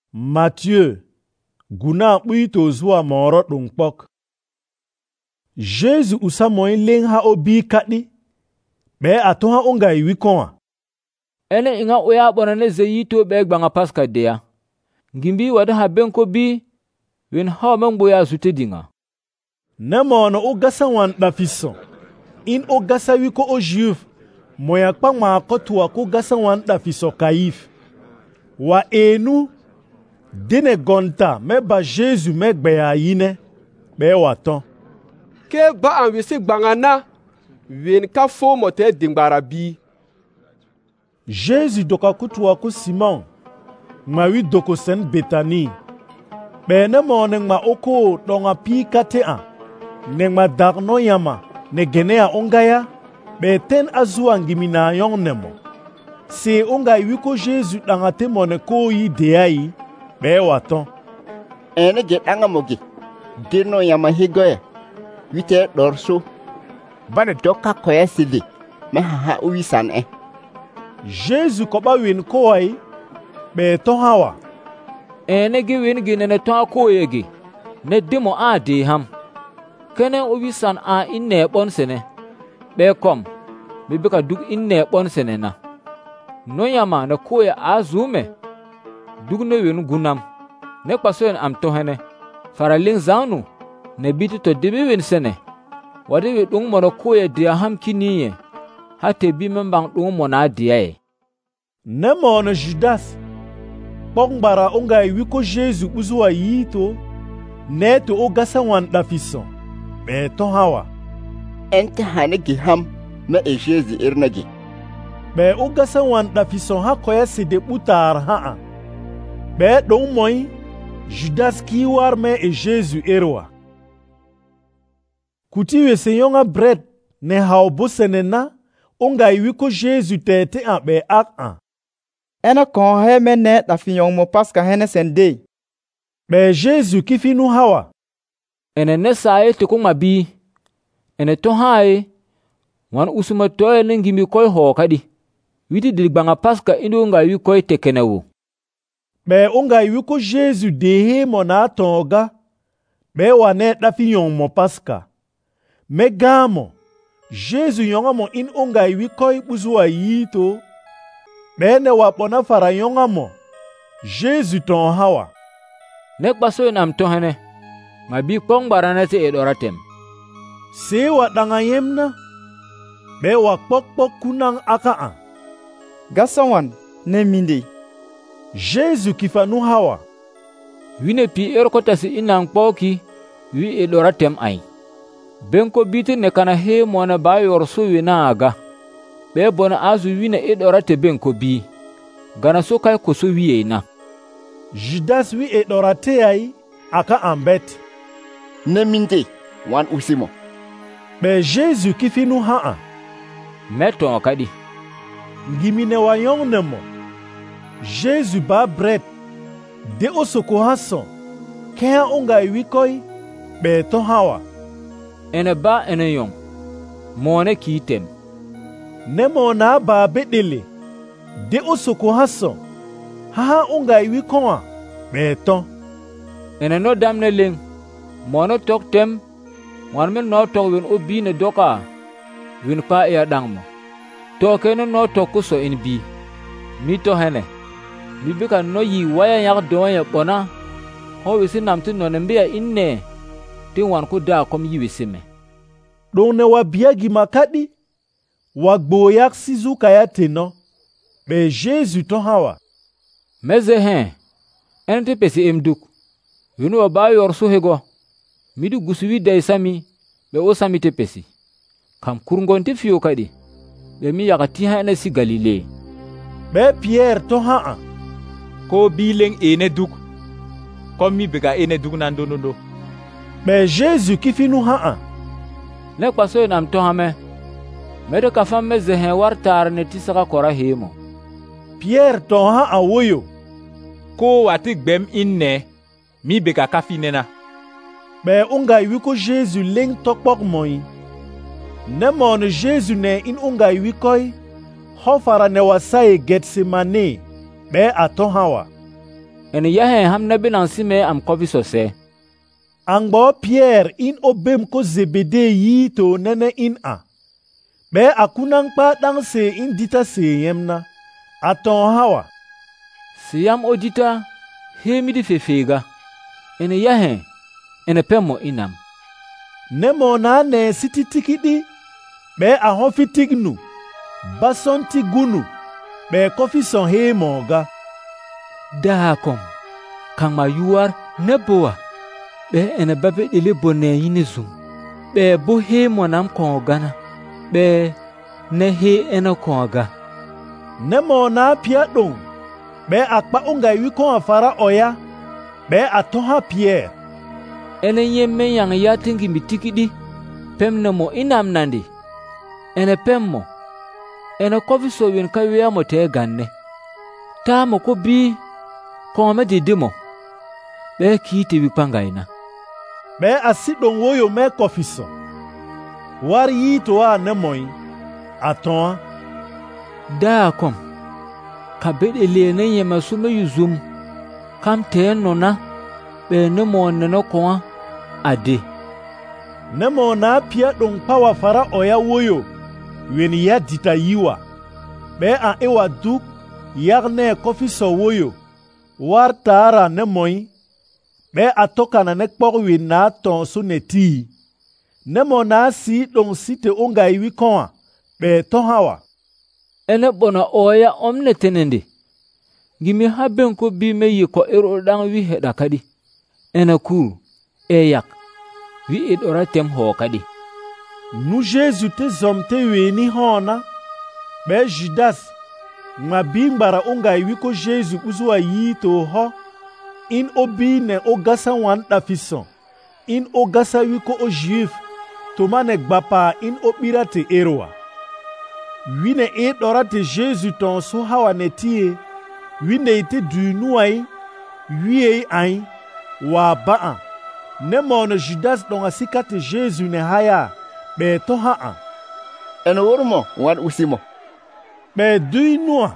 Mathieu, guna ɓuito zuwa moro ɗum pok. Jésus usamoy len ha obi kaɗi, ɓe atoha unga wikoa. Ene inga oya bonane zeyito ɓe gbanga paska deya. Ngimbi wada ha benko bi, wen hawa mangbo ya zute dinga. Nemono o gasa wan ɗafiso, in o gasa wiko o juif, moya kpa ma kotua ko gasa wan ɗafiso kaif. Wa enu, dine gonta me ba Jésus me gbeya yine, ɓe waton. Ke ba an wisi gbangana, wen ka fo mote dingbara bi. Jésus doka kutua ku Simon, ma wi doko sen Betani. Ɓe ne mo ne ma oko donga pi kate an, ne ma darno yama, ne genea ongaya, ɓe ten azua ngimina yon nemo. Se onga wiko Jésus danga te mo ne ko yi deai, ɓe waton. Ene je danga mogi, dino yama higoya, wite dorso, bane doka koya sidi, me ha uwisan e. Jésus koba win kowai, ɓe ton hawa. Ene gi win gi nene ton koyegi, ne dimo a de ham. Kene uwisan a inne bon sene, ɓe kom, bibika duk inne bon sene na. No yama na koya a zume, duk ne win gunam, ne kwasoyen am tohene, faralin zanu, ne biti to dibi win sene, wadi wi dung mono koya dia ham kiniye, hate bi membang dung mona diae. Ne mono Judas, pongbara onga wiko Jésus uzuwa yito, neto o gasa wan ɗafiso, ɓe ton hawa. Ente hanegi ham, me e Jésus irnagi. Ɓe o gasa wan ɗafiso ha koya sede ɓutar ha'a. Ɓe ɗon moy, Judas kiwar me e Jésus erwa. Kuti wese yonga bread ne haubo senena, onga wiko Jésus tete an ɓe ak an. Ena kon he me ne ɗafiyon mo paska hene sende. Ɓe Jésus kifinu hawa. Ene ne saye te ko mabi, ene to hae, wan usuma toye ne ngimi koy ho kadi. Witi dilgbanga paska indu nga wi koy tekenewu. Ɓe onga wiko Jésus dehe mo na tonga, ɓe wane ɗafiyon mo paska. Me gamo, Jésus yonga mo in onga wikoy buzuwa yito, ɓe ne wapona fara yonga mo, Jésus ton hawa. Ne baso nam tohene, ma bi kong baranete e doratem. Se wa danga yemna, ɓe wa kpok kunang aka an. Gasawan ne minde. Jésus kifanu hawa. Wine pi erkotasi inang poki, wi e doratem ay. Benko biti ne kana he mona ba yorso wina aga. Be bona azu wina e dorate benko bi. Gana so kai ko so wiye na. Judas wi e dorate ay aka ambet. Ne minde wan usimo. Be Jésus kifinu haa. Meton kadi. Ngimine wa yong nemo. Jésus ba bread. De osoko hason. Kea onga wikoy. Be to hawa. Ene ba ene yong. Mone kitem. Nemo na ba bedele. De osoko hason. Haha onga wikoa. Be to. Ene no damne leng. Mono tok tem. Wan men no tok wen obi ne doka. Wen pa ya dangmo. Tokene no tokuso in bi. Mi to hene. Mi bika no yi waya yak don ya bona. Ho wisi namti no nembia inne. Tin wan ku da kom yi wisi me. Don ne wa biagi makadi. Wa gboyak sizu kaya teno. Be Jésus to hawa. Meze hen. Ente pesi emduk. Winu wa ba yorsu hego. Midu gusuwi day sami. Be o sami te pesi. Kam kurungon te fiyo kadi. Be mi yakati hane si Galilei. Be Pierre to haa. Ko bileng ene duk. Kom mi bega ene duk nan donodo. Be Jésus kifinu haa. Ne kwaso nam to hame. Mede kafam me zehen wartar ne tisaka kora hemo. Pierre to haa woyo. Ko wati gbem inne. Mi bega kafinena. Be unga wiko Jésus leng tokpok moi. Ne mon Jésus ne in unga wikoy. Hofara ne wasaye Getsemane. Be aton hawa. en yahe ham na binan sime am kofiso se. Angbo Pierre in obem ko Zebede yi to nene in a. Be akunang pa dang se in dita se yemna. Aton hawa. Siyam odita hemidi fefega. En yahe en pemo inam. Nemo na ne siti tikidi. Be ahofi tignu. Bason tigunu. Be kofison he monga. Dakom. Kang mayuar neboa. Be ene babe dele bone yini zum. Be bo he monam kongana. Be ne he ene konga. Nemo na pia dong. Be akpa unga wikon afara oya. Be atoha Pierre. Ene yemme yang ya tingi mitikidi. Pem nemo inam nandi. Ene pemmo. Ene kofiso win kawia mo te ganne. Ta mo ko bi kome didimo. Be kiti wipanga ina. Be asidon woyo me kofiso. War yi to a nemoi. Aton. Da kom. Kabede le ne yema sume yuzum. Kam te nona. Be nemo neno kwa ade. Nemo na pia don pawa fara oya woyo. Wen ya dita yiwa. Be a ewa duk. Yagne kofiso woyo. War tara nemoi. Be atoka na nekpok wen na ton su neti. Nemo na si don site unga iwi konwa. Be ton hawa. Ene bona oya omne tenende. Gimi haben ko bi me yiko ero dang wi heda kadi. Ene kuru. Yak. Wi edora tem ho kadi. Nu Jésus te zomte weni hona. Be Judas. Nga bimbara unga iwiko Jésus uzwa yi to ho. In obi ne ogasa wan dafison. In ogasa wiko o juif. Tomane gbapa in opira te eroa. Wine e dorate Jésus ton so hawa netie. Wine ite dunuai. Wie ai. Wa baan. Nemon Judas don asikate Jésus ne haya. Be to haan. En wormo wan usimo. Be duinua.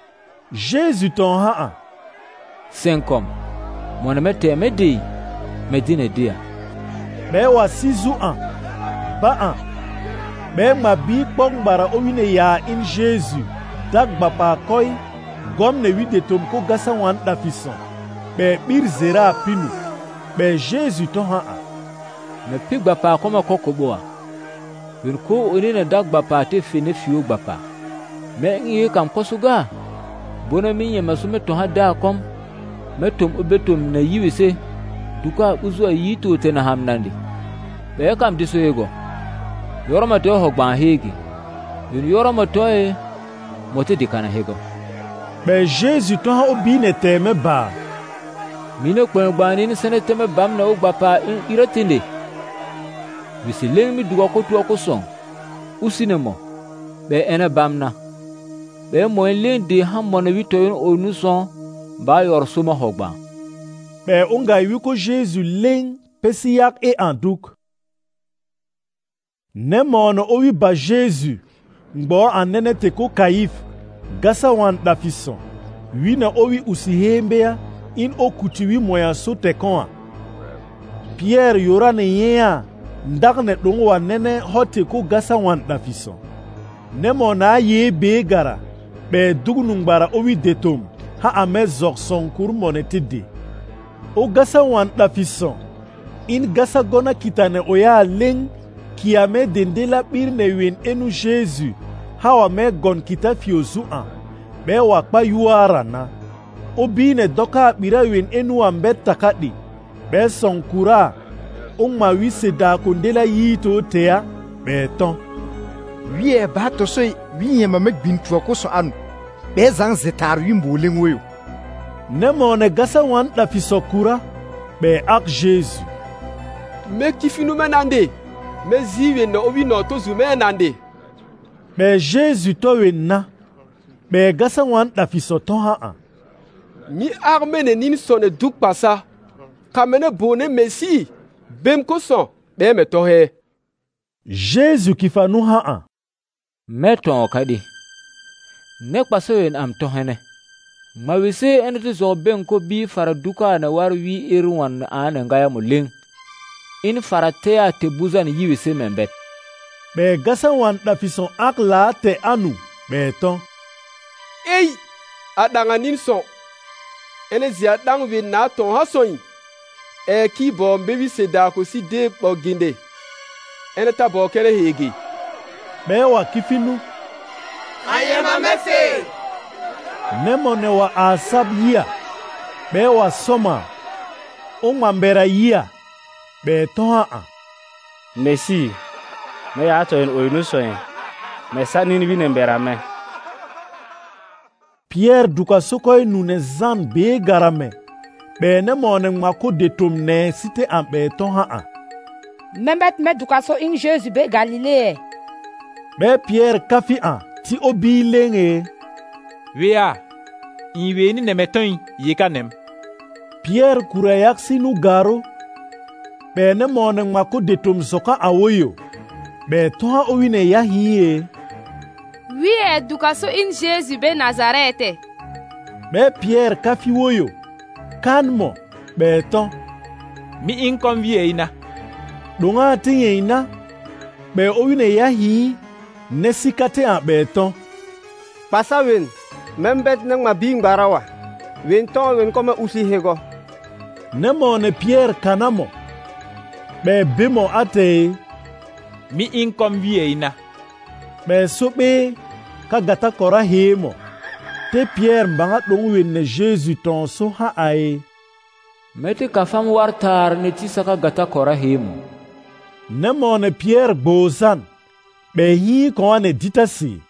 Jésus ton haan. Senkom. Mwana mete medi. Medine dia. Be wa sizu an. Baan. Be mabi kpong bara owine ya in Jésus. Dag bapa koi. Gom ne wide tom ko gasa wan dafison. Be bir zera pinu. Be Jésus ton haan. Ne pig bapa koma kokoboa. Wen ko onine dag bapa te fene fiyo bapa. Me ngi kam kosuga. Bona minye masume to hada kom. Metom obetom na yiwise. Duka uzwa yito te na hamnandi. Be kam diso ego. Yoroma to hogban hegi. Wen yoroma to e mote dikana hego. Be Jésus ton ha obine teme ba. Mine kwengbani ni sene teme bam na ogbapa in iratinde. Wisi leng mi duwa ko tuwa ko song. Usinemo. Be ene bamna. Be moen leng di ham mone wito yon onu son. Ba yor suma hogba. Be unga wiko Jésus leng pesiyak e anduk. Nemon owi ba Jésus. Ngbo anene teko kaif. Gasa wan dafison. Wina owi usihembea. In okutiwi moya so tekonwa. Pierre yora ne yea. Ndagne dongwa nene hote ko gasa wan dafison. Nemo na ye be gara. Be dugunungbara owi detom. Ha ame zok sonkur monetide. O gasa wan dafison. In gasa gona kitane oya leng. Kiame dendela bir ne wen enu Jésus. Ha wame gon kita fiozu an. Be wakpa yuara na. Obi ne doka bira wen enu ambe takadi. Be sonkura. Ongma wise da kondela yito tea. Be ton. Wie ba to so wie ma mek bintu ko so anu. Be zang zetar wimbo lengweyo. Nemo ne gasa wan da fisokura. Be ak Jésus. Me kifinu menande. Me ziwe no obi no to zume nande. Be Jésus to wen na. Be gasa wan da fisoton haan. Ni armene nin sonne duk pasa. Kamene bone Messi. Bem ko son. Be me to he. Jésus kifanu haan. Meton kadi. Nek pasoyen am tohene. Ma wese en ti zo ben ko bi fara duka na war wi irin wan an ngaya mulin. In fara te a te buzan yi wese membet. Be gasan wan dafison ak la te anu be ton. Ei, adanga nin son. Ene zia dang we na ton ha son. E ki bo mbewi se da ko si de bo ginde. Ene ta bo kere hegi. Be wa kifinu. Ayema mefe. Nemo ne wa asab yia. Be wa soma. Mbera yia. Be ton ha. Messi. Me ya to en oyinu soyen. Me sanin bi ne mbera me. Pierre duka sokoy nune zan be garame. Be ne monen mako detom ne site an be ton ha. Membet me duka so in Jésus be Galilée. Be Pierre kafi an ti obi lenge. Wea, inweni ne meton yikanem. Pierre kurayak sinu garo. Be ne monen mako detom soka awoyo. Be ton ha owine ya hiye. Wi edukaso in Jésus be Nazareth. Be Pierre kafi woyo. Kanmo be ton. Mi inkom wie ina. Donga tinye ina. Be owine ya hi. Nesikate an be ton. Pasa wen. Membet nang mabing barawa. Wen ton wen kome usi hego. Nemo ne Pierre kanamo. Be bimo ate. Mi inkom wie ina. Be sobe ka gata kora hemo. Te Pierre mbanga dongwe ne Jésus ton so ha ae. Meti ka fam wartar ne tisa ka gata kora hemo. Nemo ne Pierre bozan. Be hi kwa ne ditasi.